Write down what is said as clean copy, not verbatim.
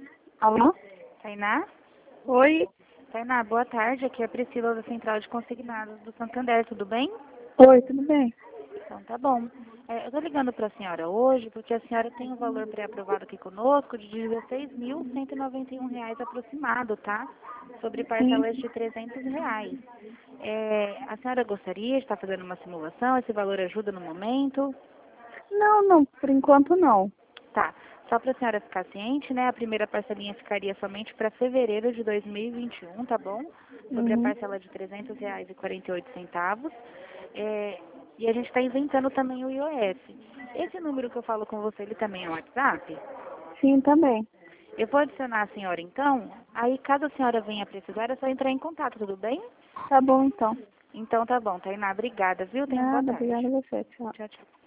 Alô? Tainá? Oi? Tainá, boa tarde. Aqui é a Priscila da Central de Consignados do Santander, tudo bem? Oi, tudo bem? Então tá bom. Eu estou ligando para a senhora hoje porque a senhora tem um valor pré-aprovado aqui conosco de R$ 16.191 aproximado, tá? Sobre Sim. parcelas de R$ 300. A senhora gostaria de estar fazendo uma simulação? Esse valor ajuda no momento? Não, por enquanto não. Tá. Só para a senhora ficar ciente, né? A primeira parcelinha ficaria somente para fevereiro de 2021, tá bom? Sobre a Uhum. parcela de R$ 300,48. E a gente está inventando também o iOS. Esse número que eu falo com você, ele também é o WhatsApp? Sim, também. Eu vou adicionar a senhora então. Aí, caso a senhora venha precisar, é só entrar em contato, tudo bem? Tá bom, então. Então tá bom, Tainá. Obrigada, viu? Tenha uma boa Nada, obrigada tarde. a você. Tchau. Tchau, tchau.